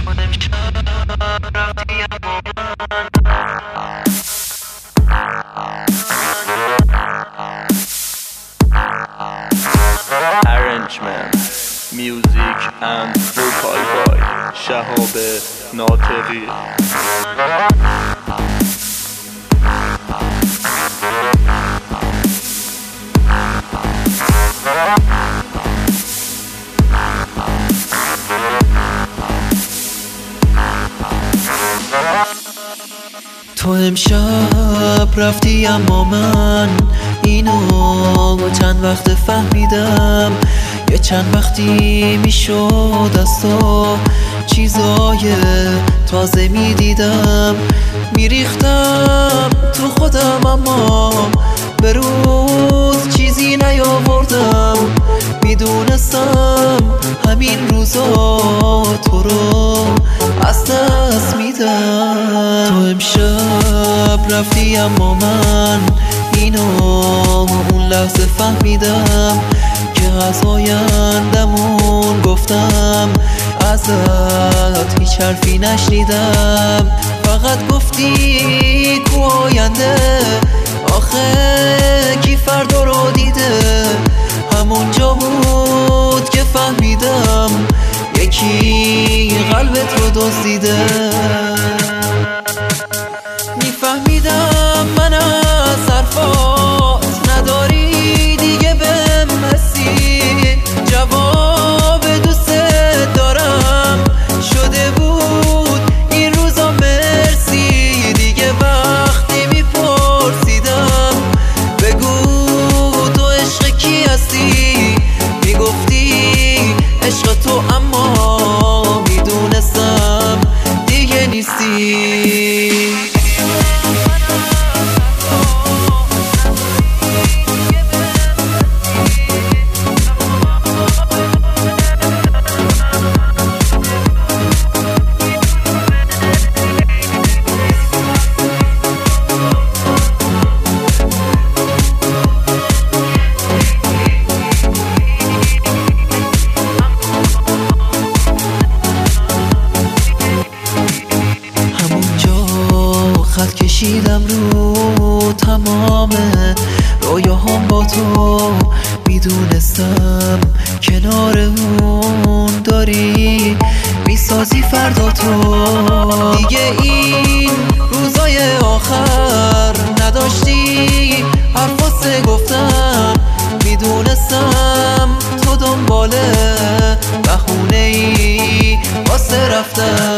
Arrangement, music and vocal by شهاب ناطقی. تو امشب رفتی اما من اینو چند وقت فهمیدم، یه چند وقتی میشد از تو چیزای تازه میدیدم، میریختم تو خودم اما به روز چیزی نیاوردم، میدونستم همین روزا تو رو از دست میدم. تو امشب رفتی اما من اینو اون لحظه فهمیدم که از آیندمون گفتم، ازت هیچ حرفی نشنیدم، فقط گفتی کو آینده، آخه کی فردا رو دیده. همونجا بود که فهمیدم یکی قلبت رو دزدیده. میفهمیدم من از حرفات نداری دیگه بهم حسی، جواب دوست دارم شده بود این روزا مرسی. دیگه وقتی میپرسیدم بگو تو عشق کی هستی، میگفتی عشق تو، اما میدونستم دیگه نیستی. خط کشیدم رو تمام رویاهام با تو، میدونستم کنار اون داری میسازی فردا تو. دیگه این روزای آخر نداشتی حرف واسه گفتم، میدونستم تو دنبال بهونه ای واسه رفتم.